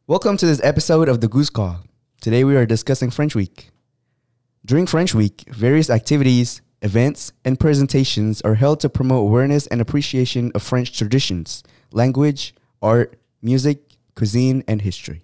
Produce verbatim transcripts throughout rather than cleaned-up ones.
Welcome to this episode of the Goose Call. Today we are discussing French Week. During French Week, various activities, events, and presentations are held to promote awareness and appreciation of French traditions, language, art, music, cuisine, and history.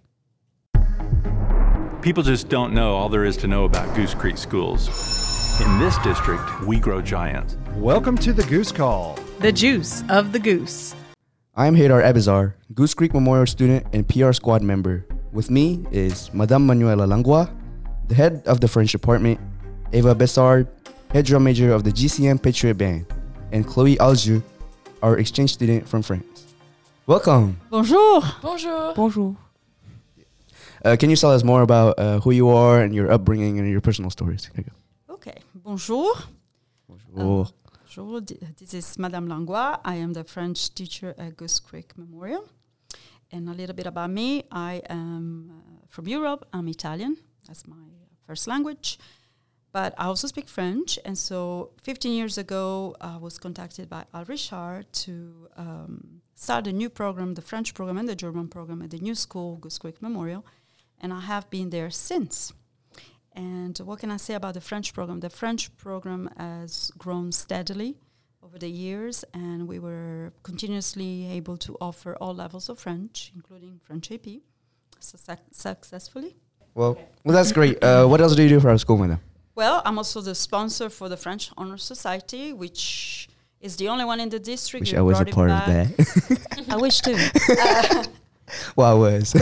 People just don't know all there is to know about Goose Creek schools. In this district, we grow giants. Welcome to the Goose Call. The juice of the goose. I'm Haydar Abizar, Goose Creek Memorial student and P R squad member. With me is Madame Manuela Langlois, the head of the French department, Eva Bessard, head drum major of the G C M Patriot Band, and Chloe Algieux, our exchange student from France. Welcome. Bonjour. Bonjour. Bonjour. Uh, can you tell us more about uh, who you are and your upbringing and your personal stories? Here you go. Okay. Bonjour. Bonjour. Uh, bonjour. This is Madame Langlois. I am the French teacher at Goose Creek Memorial. And a little bit about me. I am uh, from Europe. I'm Italian. That's my first language. But I also speak French. And so fifteen years ago, I was contacted by Al Richard to um, start a new program, the French program and the German program at the new school, Goose Creek Memorial. And I have been there since. And what can I say about the French program? The French program has grown steadily over the years, and we were continuously able to offer all levels of French, including French A P, su- successfully. Well, well, that's great. Uh, what else do you do for our school, madam? Well, I'm also the sponsor for the French Honor Society, which is the only one in the district. Wish We I was a brought it part of back. that. I wish too. Uh, Well, I was.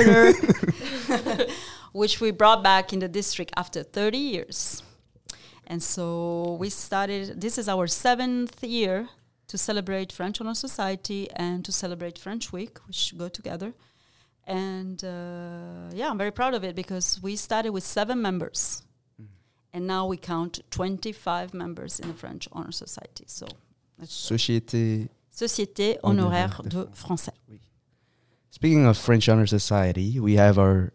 which we brought back in the district after thirty years. And so we started, this is our seventh year to celebrate French Honor Society and to celebrate French Week, which go together. And uh, yeah, I'm very proud of it because we started with seven members. Mm. And now we count twenty-five members in the French Honor Society. So that's Société. Société Honoraire de Français. Speaking of French Honor Society, we have our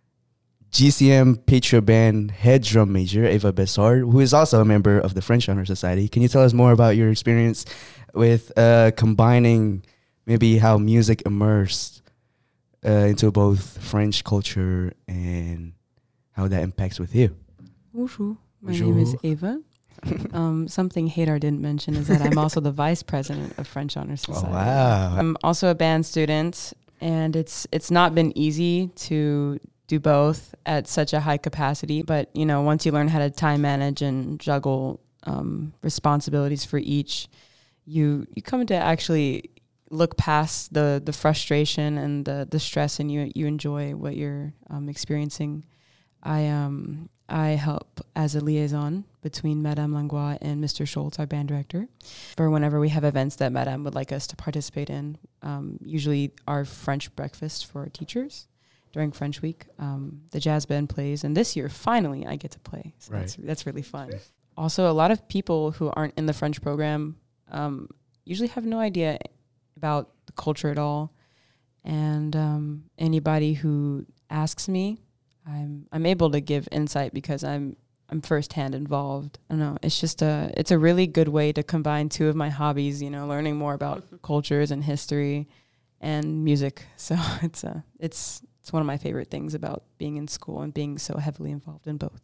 G C M Patriot Band head drum major, Eva Bessard, who is also a member of the French Honor Society. Can you tell us more about your experience with uh, combining maybe how music immersed uh, into both French culture and how that impacts with you? Bonjour. My Bonjour. name is Eva. um, something Haydar didn't mention is that I'm also the vice president of French Honor Society. Oh, wow. I'm also a band student, and it's it's not been easy to do both at such a high capacity. But, you know, once you learn how to time manage and juggle um, responsibilities for each, you you come to actually look past the, the frustration and the, the stress, and you you enjoy what you're um, experiencing. I um I help as a liaison between Madame Langlois and Mister Schultz, our band director, for whenever we have events that Madame would like us to participate in. Um, usually our French breakfast for our teachers during French Week. Um, the jazz band plays, and this year, finally, I get to play. So Right. that's, that's really fun. Also, a lot of people who aren't in the French program um, usually have no idea about the culture at all. And um, anybody who asks me, I'm I'm able to give insight because I'm I'm firsthand involved. I don't know. It's just a it's a really good way to combine two of my hobbies. You know, learning more about cultures and history, and music. So it's a it's it's one of my favorite things about being in school and being so heavily involved in both.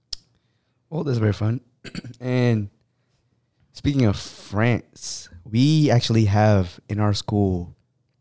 Well, that's very fun. And speaking of France, we actually have in our school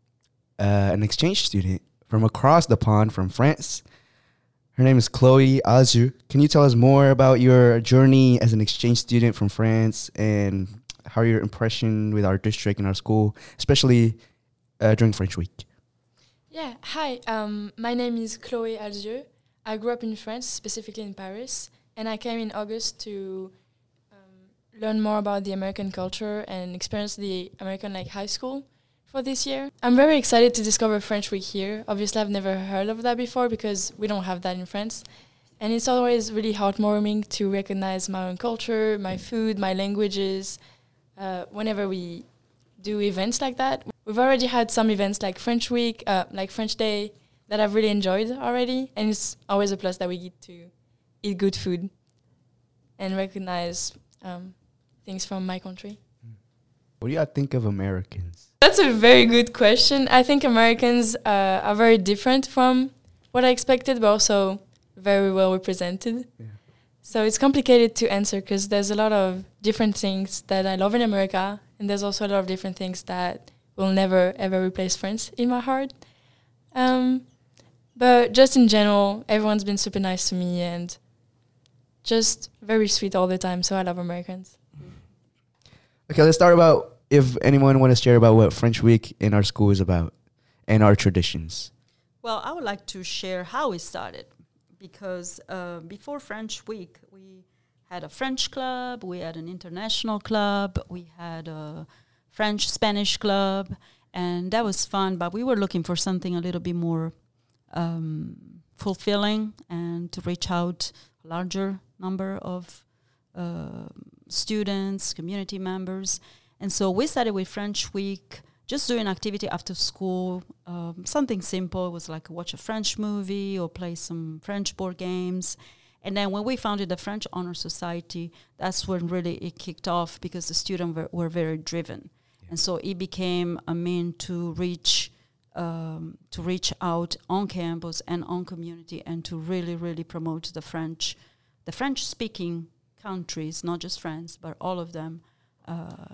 uh, an exchange student from across the pond from France. Her name is Chloe Algieux. Can you tell us more about your journey as an exchange student from France and how your impression with our district and our school, especially uh, during French Week? Yeah, hi. Um, my name is Chloe Algieux. I grew up in France, specifically in Paris, and I came in August to um, learn more about the American culture and experience the American like high school for this year. I'm very excited to discover French Week here. Obviously, I've never heard of that before because we don't have that in France. And it's always really heartwarming to recognize my own culture, my food, my languages, uh, whenever we do events like that. We've already had some events like French Week, uh, like French Day, that I've really enjoyed already. And it's always a plus that we get to eat good food and recognize um, things from my country. What do you think of Americans? That's a very good question. I think Americans uh, are very different from what I expected, but also very well represented. Yeah. So it's complicated to answer because there's a lot of different things that I love in America, and there's also a lot of different things that will never ever replace France in my heart. Um, but just in general, everyone's been super nice to me and just very sweet all the time. So I love Americans. Okay, let's start about if anyone want to share about what French Week in our school is about and our traditions. Well, I would like to share how it started because uh, before French Week, we had a French club, we had an international club, we had a French-Spanish club, and that was fun, but we were looking for something a little bit more um, fulfilling and to reach out a larger number of uh, students, community members. And so we started with French Week, just doing activity after school, um, something simple. It was like watch a French movie or play some French board games. And then when we founded the French Honor Society, that's when really it kicked off because the students were, were very driven. Yeah. And so it became a mean to reach um, to reach out on campus and on community and to really, really promote the French, the French-speaking countries, not just France, but all of them, uh,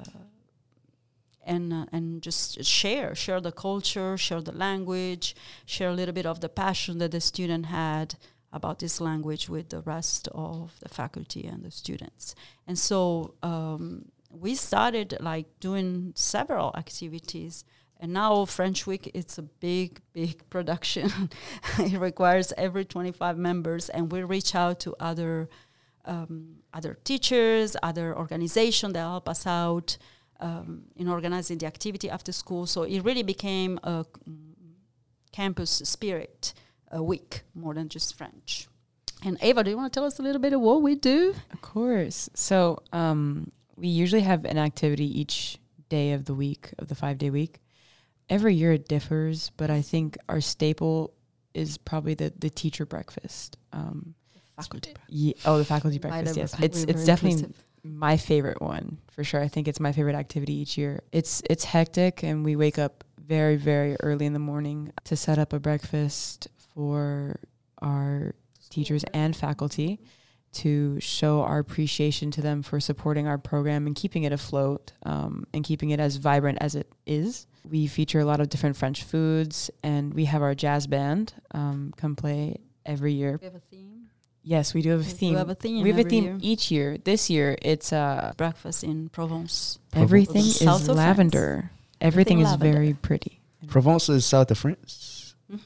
and uh, and just share, share the culture, share the language, share a little bit of the passion that the student had about this language with the rest of the faculty and the students. And so um, we started like doing several activities. And now French Week, it's a big, big production. It requires every twenty-five members, and we reach out to other um, other teachers, other organizations that help us out um, in organizing the activity after school. So it really became a mm, campus spirit a week more than just French. And Ava, do you want to tell us a little bit of what we do? Of course. So um, we usually have an activity each day of the week, of the five-day week. Every year it differs, but I think our staple is probably the, the teacher breakfast. Um, Faculty. Yeah, oh, the faculty breakfast, yes. It's it's definitely inclusive. My favorite one, for sure. I think it's my favorite activity each year. It's it's hectic, and we wake up very, very early in the morning to set up a breakfast for our teachers and faculty to show our appreciation to them for supporting our program and keeping it afloat um, and keeping it as vibrant as it is. We feature a lot of different French foods, and we have our jazz band um, come play every year. We have a theme. Yes, we do have a theme. We have a theme. We have a every theme year. each year. This year, it's uh, breakfast in Provence. everything The south is of lavender. Everything, Everything is lavender. very pretty. Provence is south of France. Mhm.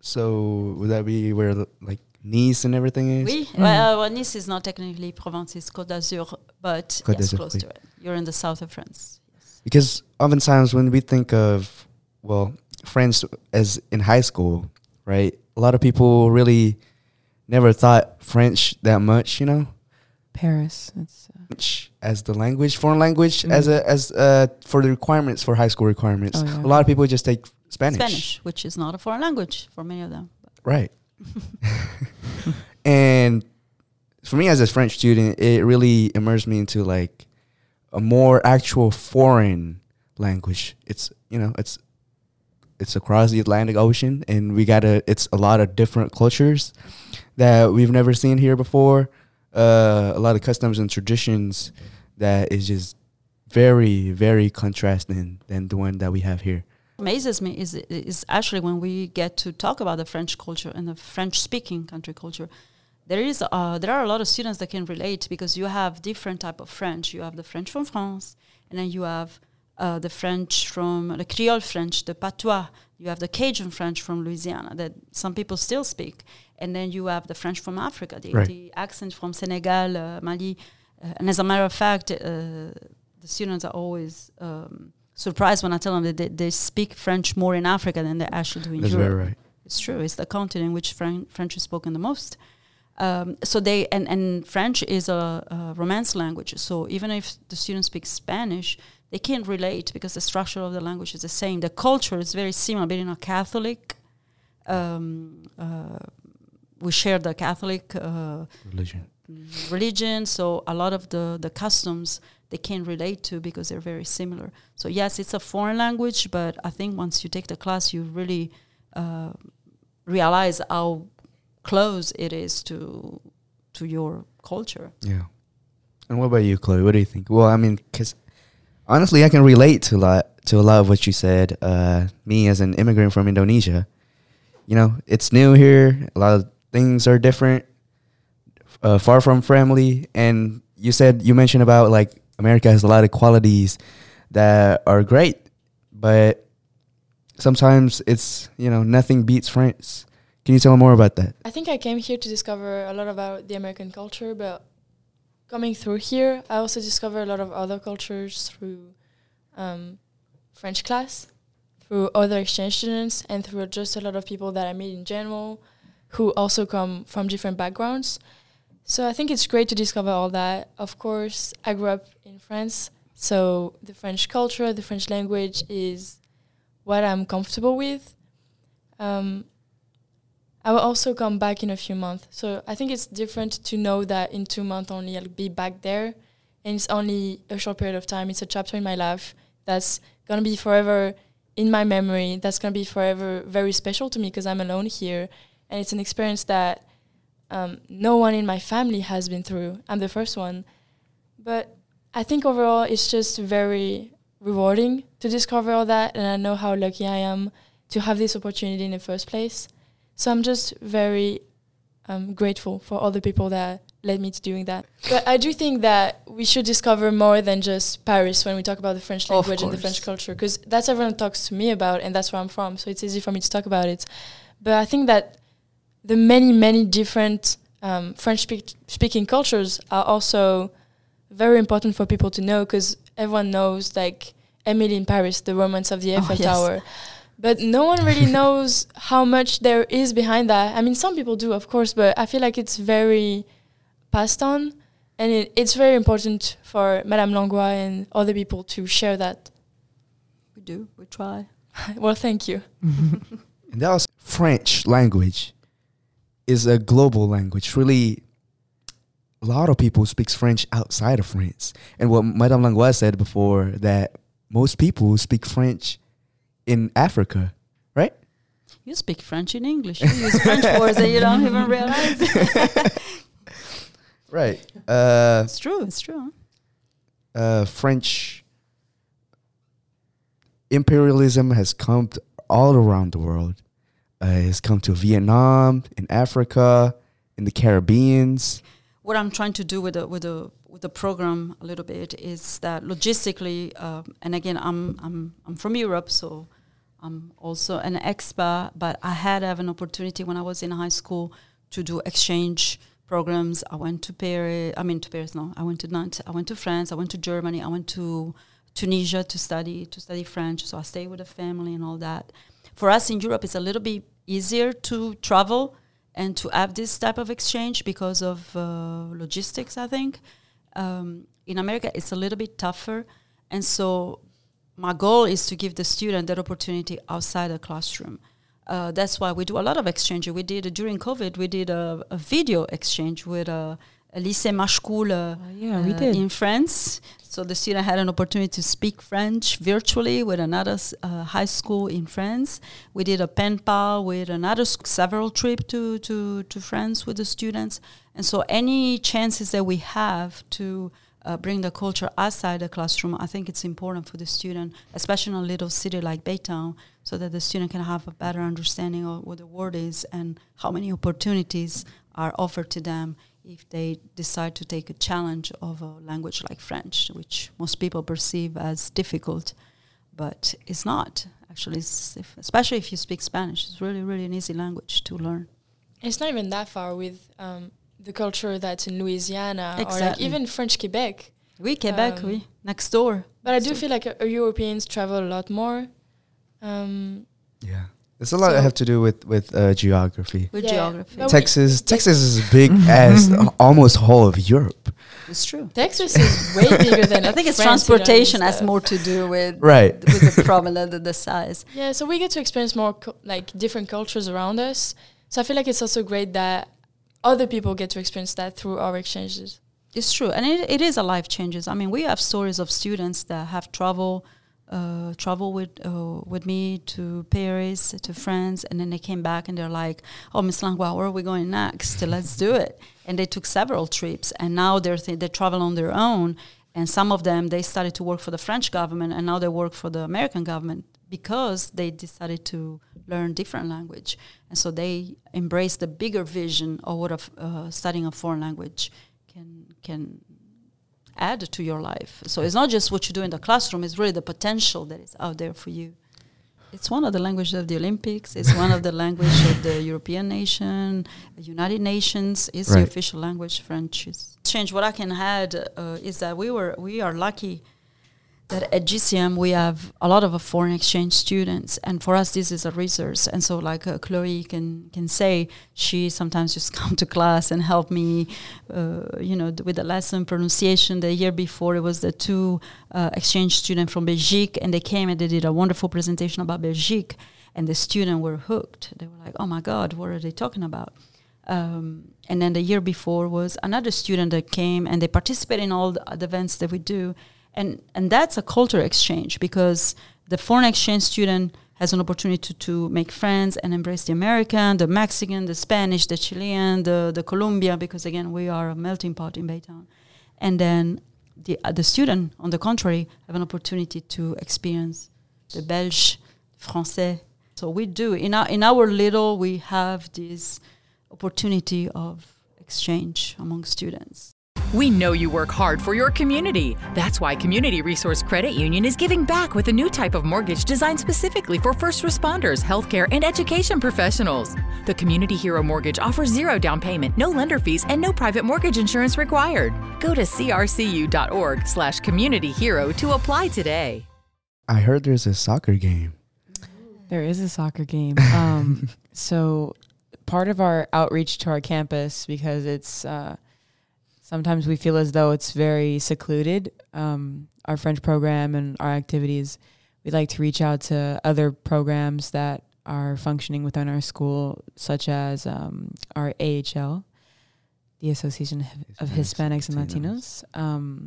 So would that be where like Nice and everything is? Oui, Mm. well, well, Nice is not technically Provence, it's Côte d'Azur, but Côte yes, d'Azur, close oui. to it. You're in the south of France. Because oftentimes when we think of, well, France as in high school, right? A lot of people really never thought French that much, you know, Paris. It's uh, French as the language, foreign language, Mm. as a as uh for the requirements for high school requirements. Oh, yeah. A lot of people just take Spanish, Spanish, which is not a foreign language for many of them. right? And for me as a French student, it really immersed me into like a more actual foreign language. It's you know it's it's across the Atlantic Ocean, and we gotta. It's a lot of different cultures that we've never seen here before. Uh, a lot of customs and traditions that is just very, very contrasting than the one that we have here. Amazes me is is actually when we get to talk about the French culture and the French-speaking country culture. There is uh, there are a lot of students that can relate because you have different type of French. You have the French from France, and then you have uh, the French from the Creole French, the Patois. You have the Cajun French from Louisiana that some people still speak, and then you have the French from Africa, the, Right. the accent from Senegal, uh, Mali. Uh, and as a matter of fact, uh, the students are always um, surprised when I tell them that they, they speak French more in Africa than they actually do in That's Europe. very right. It's true. It's the continent in which Fran- French is spoken the most. Um, so they and, and French is a, a Romance language. So even if the students speak Spanish, they can't relate because the structure of the language is the same. The culture is very similar. Being a Catholic, um, uh, we share the Catholic uh, Religion. religion. So a lot of the the customs they can relate to because they're very similar. So yes, it's a foreign language, but I think once you take the class, you really uh, realize how close it is to to your culture. Yeah. And what about you, Chloe? What do you think? Well, I mean, because honestly, I can relate to a lot to a lot of what you said. Uh, me as an immigrant from Indonesia, you know, it's new here. A lot of things are different. Uh, far from family, and you said you mentioned about like America has a lot of qualities that are great, but sometimes it's, you know, nothing beats France. Can you tell more about that? I think I came here to discover a lot about the American culture, but coming through here, I also discovered a lot of other cultures through um, French class, through other exchange students, and through just a lot of people that I meet in general who also come from different backgrounds. So I think it's great to discover all that. Of course, I grew up in France, so the French culture, the French language is what I'm comfortable with. Um, I will also come back in a few months. So I think it's different to know that in two months only I'll be back there. And it's only a short period of time. It's a chapter in my life that's going to be forever in my memory. That's going to be forever very special to me because I'm alone here. And it's an experience that um, no one in my family has been through. I'm the first one. But I think overall it's just very rewarding to discover all that. And I know how lucky I am to have this opportunity in the first place. So I'm just very um, grateful for all the people that led me to doing that. But I do think that we should discover more than just Paris when we talk about the French language and the French culture, because that's everyone talks to me about, and that's where I'm from, so it's easy for me to talk about it. But I think that the many, many different um, French-speaking cultures are also very important for people to know, because everyone knows, like, Emily in Paris, the romance of the Eiffel Oh, yes. Tower. But no one really knows how much there is behind that. I mean, some people do, of course, but I feel like it's very passed on. And it, it's very important for Madame Langlois and other people to share that. We do. We try. Well, thank you. And that was French language is a global language. Really, a lot of people speak French outside of France. And what Madame Langlois said before, that most people speak French in Africa, right? You speak French in English. You use French words that you don't even realize. Right. Uh, It's true. It's true. Huh? uh, French imperialism has come to all around the world. Uh, it's come to Vietnam, in Africa, in the Caribbeans. What I'm trying to do with the with the with the program a little bit is that logistically, uh, and again, I'm I'm I'm from Europe, so I'm also an expat. But I had have an opportunity when I was in high school to do exchange programs. I went to Paris. I mean to Paris. No, I went to Nantes. I went to France. I went to Germany. I went to Tunisia to study to study French. So I stayed with a family and all that. For us in Europe, it's a little bit easier to travel and to have this type of exchange because of uh, logistics, I think. Um, in America, it's a little bit tougher. And so my goal is to give the student that opportunity outside the classroom. Uh, that's why we do a lot of exchange. We did, uh, during COVID, we did a, a video exchange with a, a Lycée Machecoul uh, yeah, we uh, did. in France. So the student had an opportunity to speak French virtually with another uh, high school in France. We did a pen pal with another sc- several trips to, to, to France with the students. And so any chances that we have to uh, bring the culture outside the classroom, I think it's important for the student, especially in a little city like Baytown, so that the student can have a better understanding of what the world is and how many opportunities are offered to them if they decide to take a challenge of a language like French, which most people perceive as difficult, but it's not. Actually, it's if, especially if you speak Spanish, it's really, really an easy language to learn. It's not even that far with um, the culture that's in Louisiana or like Exactly. even French Quebec. Oui, Quebec, Um, oui, next door. But I do So- feel like uh, Europeans travel a lot more. Um, Yeah. There's a lot So- that have to do with, with uh, geography. With Yeah, geography. but we- Texas, Texas is as big as a- almost whole of Europe. It's true. Texas is way bigger than I think it's France, transportation Italy and has stuff. more to do with Right. with the problem than the, the size. Yeah, so we get to experience more cu- like different cultures around us. So I feel like it's also great that other people get to experience that through our exchanges. It's true, and it, it is a life changes. I mean, we have stories of students that have traveled uh, travel with uh, with me to Paris, to France, and then they came back and they're like, "Oh, Miss Langlois, where are we going next? Let's do it." And they took several trips, and now they're th- they travel on their own. And some of them, they started to work for the French government, and now they work for the American government because they decided to learn different language. And so they embrace the bigger vision of what a f- uh, studying a foreign language can can add to your life. So it's not just what you do in the classroom, it's really the potential that is out there for you. It's one of the languages of the Olympics. It's one of the language of the European nation, the United Nations. It's Right. the official language. French is change. What I can add uh, is that we were we are lucky that at G C M we have a lot of uh, foreign exchange students, and for us this is a resource. And so, like uh, Chloe can can say, she sometimes just come to class and help me, uh, you know, d- with the lesson pronunciation. The year before it was the two uh, exchange students from Belgique, and they came and they did a wonderful presentation about Belgique, and the students were hooked. They were like, "Oh my God, what are they talking about?" Um, and then the year before was another student that came and they participate in all the, the events that we do. And and that's a cultural exchange because the foreign exchange student has an opportunity to, to make friends and embrace the American, the Mexican, the Spanish, the Chilean, the, the Colombian, because again, we are a melting pot in Baytown. And then the uh, the student, on the contrary, have an opportunity to experience the Belge, Français. So we do, in our, in our little, we have this opportunity of exchange among students. We know you work hard for your community. That's why Community Resource Credit Union is giving back with a new type of mortgage designed specifically for first responders, healthcare, and education professionals. The Community Hero Mortgage offers zero down payment, no lender fees, and no private mortgage insurance required. Go to crcu.org slash community hero to apply today. I heard there's a soccer game. There is a soccer game. Um, so part of our outreach to our campus, because it's uh, sometimes we feel as though it's very secluded, um, our French program and our activities, we like to reach out to other programs that are functioning within our school, such as um, our A H L, the Association of Hispanics and Latinos. Um,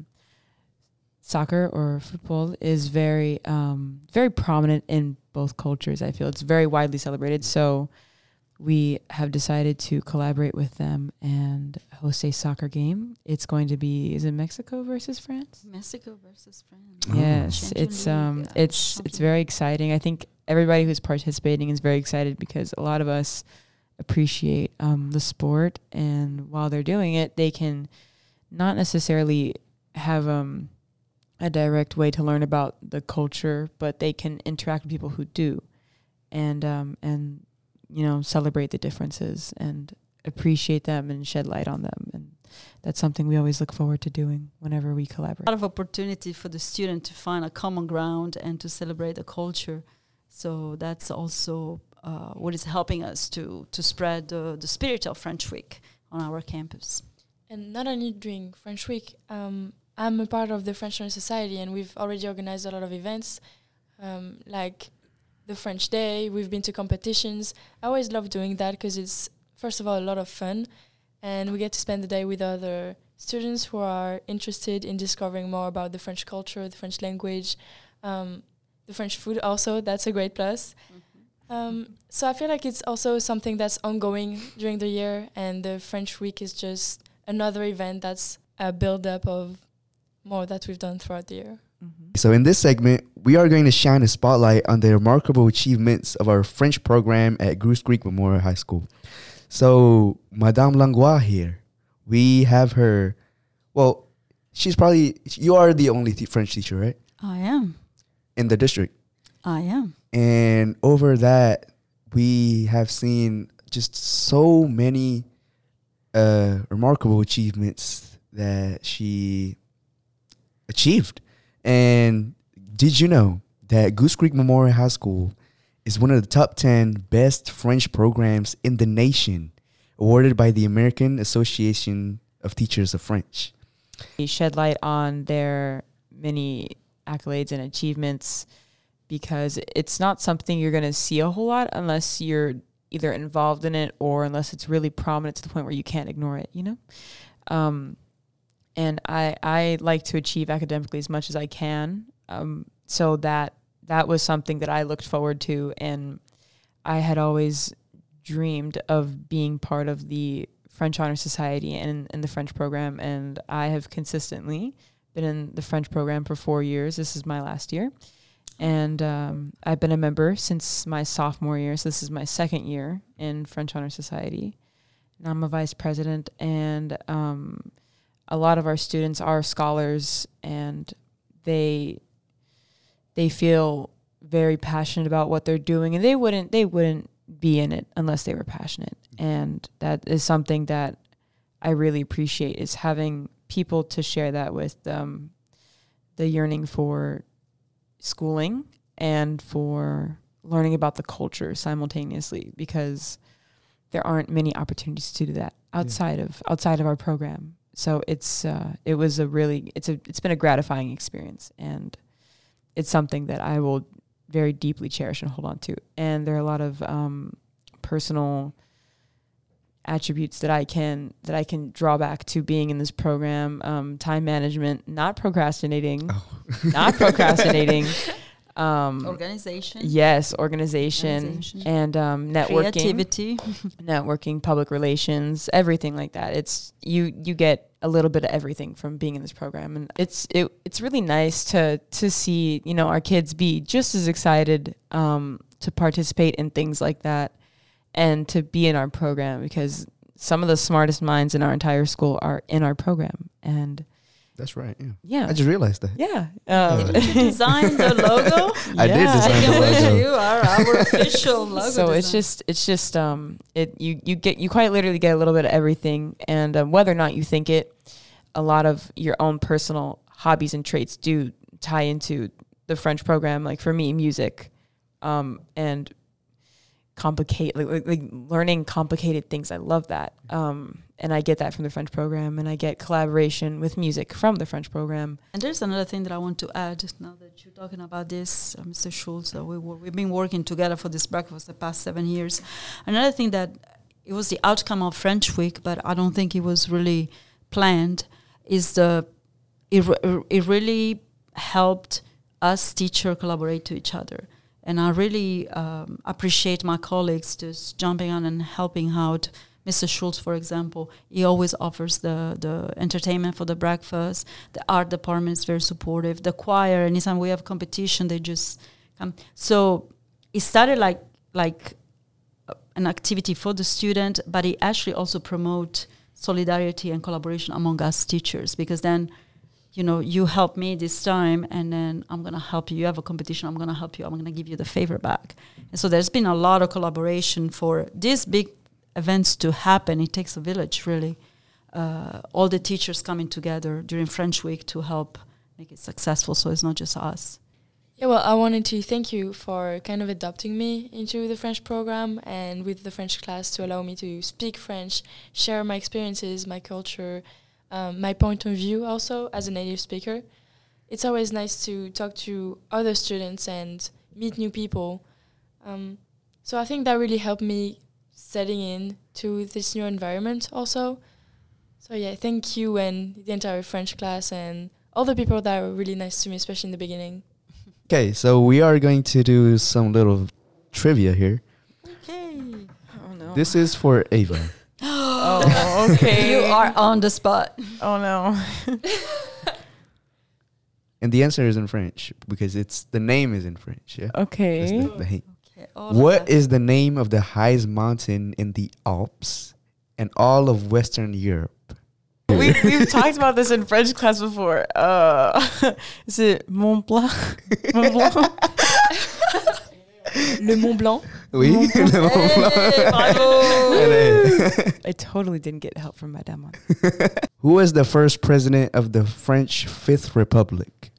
soccer or football is very, um, very prominent in both cultures. I feel it's very widely celebrated. So we have decided to collaborate with them and host a soccer game. It's going to be, is it Mexico versus France? Mexico versus France. Oh. Yes, Champion it's um, League, uh, it's it's Champion very exciting. I think everybody who's participating is very excited because a lot of us appreciate um, the sport, and while they're doing it, they can not necessarily have um, a direct way to learn about the culture, but they can interact with people who do, and um, and you know, celebrate the differences and appreciate them and shed light on them. And that's something we always look forward to doing whenever we collaborate. A lot of opportunity for the student to find a common ground and to celebrate the culture. So that's also uh, what is helping us to to spread the, the spirit of French Week on our campus. And not only during French Week, um, I'm a part of the French Learning Society, and we've already organized a lot of events, um, like the French Day. We've been to competitions. I always love doing that because it's, first of all, a lot of fun, and we get to spend the day with other students who are interested in discovering more about the French culture, the French language, um, the French food also. That's a great plus. Mm-hmm. Um, so I feel like it's also something that's ongoing during the year, and the French Week is just another event that's a build-up of more that we've done throughout the year. Mm-hmm. So in this segment, we are going to shine a spotlight on the remarkable achievements of our French program at Goose Creek Memorial High School. So Madame Langlois here, we have her, well, she's probably, you are the only th- French teacher, right? I am. In the district. I am. And over that, we have seen just so many uh, remarkable achievements that she achieved. And did you know that Goose Creek Memorial High School is one of the top ten best French programs in the nation, awarded by the American Association of Teachers of French? We shed light on their many accolades and achievements because it's not something you're going to see a whole lot unless you're either involved in it or unless it's really prominent to the point where you can't ignore it, you know? Um, and I, I like to achieve academically as much as I can. Um, so that that was something that I looked forward to, and I had always dreamed of being part of the French Honor Society and in the French program, and I have consistently been in the French program for four years. This is my last year, and um, I've been a member since my sophomore year, so this is my second year in French Honor Society, and I'm a vice president, and um, a lot of our students are scholars, and they they feel very passionate about what they're doing, and they wouldn't they wouldn't be in it unless they were passionate. And that is something that I really appreciate, is having people to share that with, um, the yearning for schooling and for learning about the culture simultaneously, because there aren't many opportunities to do that outside yeah. of outside of our program. So it's uh, it was a really it's a it's been a gratifying experience, and it's something that I will very deeply cherish and hold on to. And there are a lot of um, personal attributes that I can that I can draw back to being in this program. Um, time management, not procrastinating, oh. not procrastinating. Um, organization. Yes, organization, organization. and um, networking, creativity, networking, public relations, everything like that. It's you you get a little bit of everything from being in this program, and it's it it's really nice to to see, you know, our kids be just as excited um, to participate in things like that, and to be in our program, because some of the smartest minds in our entire school are in our program. And that's right. Yeah. Yeah. I just realized that. Yeah. Um, Did you design the logo? I Yeah. did design I the can wish logo. you are our official logo. so it's design. just it's just um it you you get you quite literally get a little bit of everything, and um, whether or not you think it, a lot of your own personal hobbies and traits do tie into the French program. Like for me, music, um and complicate like, like, like learning complicated things. I love that, um and I get that from the French program, and I get collaboration with music from the French program. And there's another thing that I want to add now that you're talking about this, uh, Mister Schultz. Uh, we were, we've been working together for this breakfast the past seven years. Another thing that it was the outcome of French Week, but I don't think it was really planned, is the it, re- it really helped us teacher collaborate to each other. And I really um, appreciate my colleagues just jumping on and helping out. Mister Schultz, for example, he always offers the, the entertainment for the breakfast. The art department is very supportive. The choir, anytime we have competition, they just come. So it started like like uh, an activity for the student, but it actually also promote solidarity and collaboration among us teachers, because then, you know, you help me this time, and then I'm going to help you. You have a competition, I'm going to help you. I'm going to give you the favor back. And so there's been a lot of collaboration for this big events to happen. It takes a village, really. Uh, all the teachers coming together during French Week to help make it successful, so it's not just us. Yeah, well, I wanted to thank you for kind of adopting me into the French program and with the French class to allow me to speak French, share my experiences, my culture, um, my point of view also as a native speaker. It's always nice to talk to other students and meet new people. Um, so I think that really helped me setting in to this new environment also. So yeah, thank you and the entire French class and all the people that were really nice to me, especially in the beginning. Okay, so we are going to do some little trivia here. Okay. Oh no. This is for Ava. Oh, okay. You are on the spot. Oh no. And the answer is in French, because it's the name is in French. Yeah. Okay. That's the, the hint. Okay, all What right. is the name of the highest mountain in the Alps and all of Western Europe? we we've talked about this in French class before. Uh, is it Mont Blanc? Mont Blanc? Le Mont Blanc. Oui. Mont Blanc. Le Mont Blanc. Hey, bravo. Allez. I totally didn't get help from Madame on it. Who was the first president of the French Fifth Republic?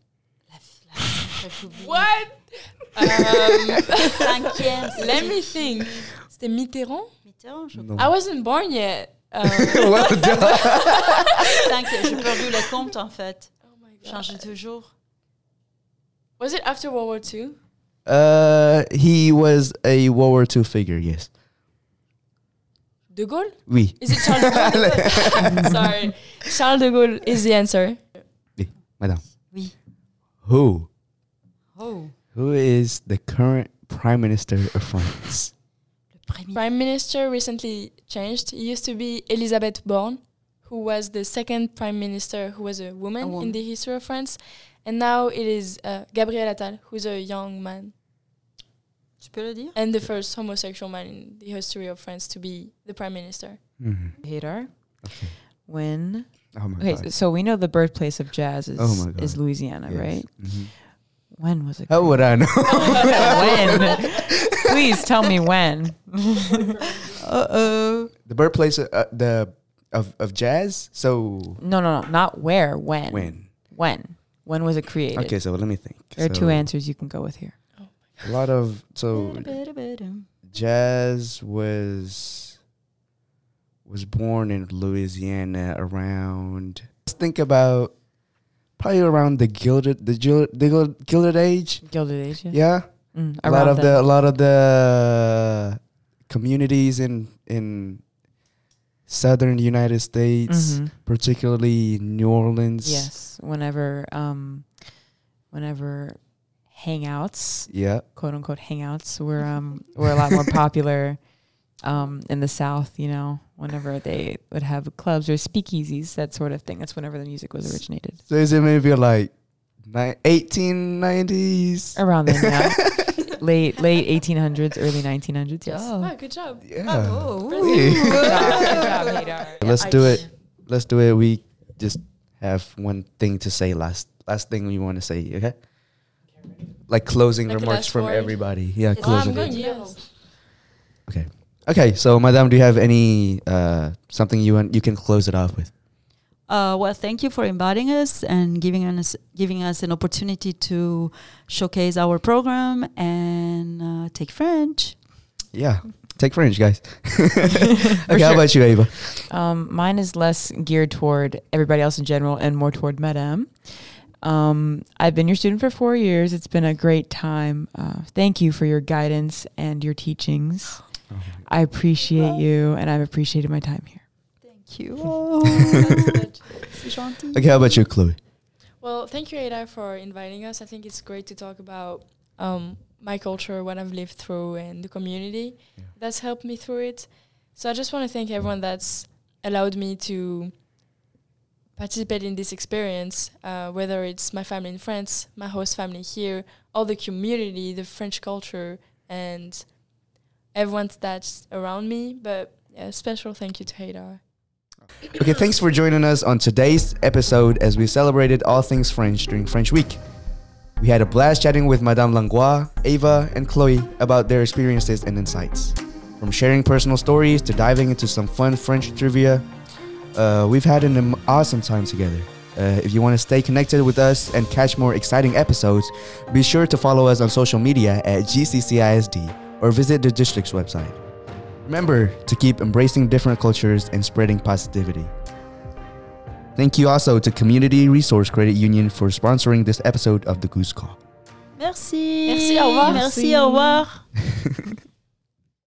What? Um, Cinquième. let me think. C'était Mitterrand? Mitterrand, je No. I wasn't born yet. Um, Well done. Cinquième. J'ai perdu les comptes, en fait. oh my Change God. toujours. Was it after World War Two? Uh, he was a World War Two figure, yes. De Gaulle? Oui. Is it Charles de Gaulle? Sorry. Charles de Gaulle is the answer. Oui, madame. Oui. Who Oh. Who is the current Prime Minister of France? Prime Minister recently changed. It used to be Elisabeth Borne, who was the second Prime Minister who was a woman, A woman. in the history of France. And now it is uh, Gabriel Attal, who's a young man. Tu peux le dire? And the first homosexual man in the history of France to be the Prime Minister. Mm-hmm. Hadar. Okay. When? Oh my Okay, god. so we know the birthplace of jazz is, Oh my God. is Louisiana, Yes. right? Mhm. When was it? How would I know? When? Please tell me when. Uh oh. The birthplace of, uh, the of of jazz. So No, no, no, not where. When? when? When? When was it created? Okay, so let me think. There are So, two answers you can go with here. A lot of so jazz was was born in Louisiana around. Let's think about probably around the gilded the gilded, the Gilded- gilded age. Gilded Age. Yeah. Yeah, Mm, a lot around of then. the a lot of the communities in in southern United States, Mhm. particularly New Orleans. Yes. Whenever, um, whenever hangouts, Yeah. quote unquote hangouts, were um were a lot more popular, um, in the South. You know, whenever they would have clubs or speakeasies, that sort of thing. That's whenever the music was originated. So is it maybe like ni- eighteen nineties? Around then, yeah. late late eighteen hundreds, early nineteen hundreds. Yes. Oh. Wow, good job. Yeah. Oh. Hey. Good job, good job, Hadar. Let's do it. Let's do it. We just have one thing to say. Last last thing we want to say. Okay. Like closing Like the remarks last from word? everybody. Yeah, Yes. Oh, I'm closing. going Yes. yes. Okay. Okay. So, Madame, do you have any uh something you want you can close it off with? Uh, well, thank you for inviting us and giving us giving us an opportunity to showcase our program and uh, take French. Yeah. Take French, guys. Okay. How about you, Ava? Um, mine is less geared toward everybody else in general and more toward Madame. Um, I've been your student for four years. It's been a great time. Uh, thank you for your guidance and your teachings. I appreciate you, and I've appreciated my time here. Thank you. Oh, c'est gentil. Okay. How about you, Chloe? Well, thank you, Ada, for inviting us. I think it's great to talk about um, my culture, what I've lived through, and the community Yeah. that's helped me through it. So I just want to thank everyone that's allowed me to participate in this experience, uh, whether it's my family in France, my host family here, all the community, the French culture, and everyone that's around me. But yeah, special thank you to Hadar. Okay, thanks for joining us on today's episode as we celebrated all things French during French Week. We had a blast chatting with Madame Langlois, Ava, and Chloe about their experiences and insights. From sharing personal stories to diving into some fun French trivia, uh, we've had an am- awesome time together. Uh, if you want to stay connected with us and catch more exciting episodes, be sure to follow us on social media at G C C I S D or visit the district's website. Remember to keep embracing different cultures and spreading positivity. Thank you also to Community Resource Credit Union for sponsoring this episode of the Goose Call. Merci. Merci, au revoir. Merci, au revoir.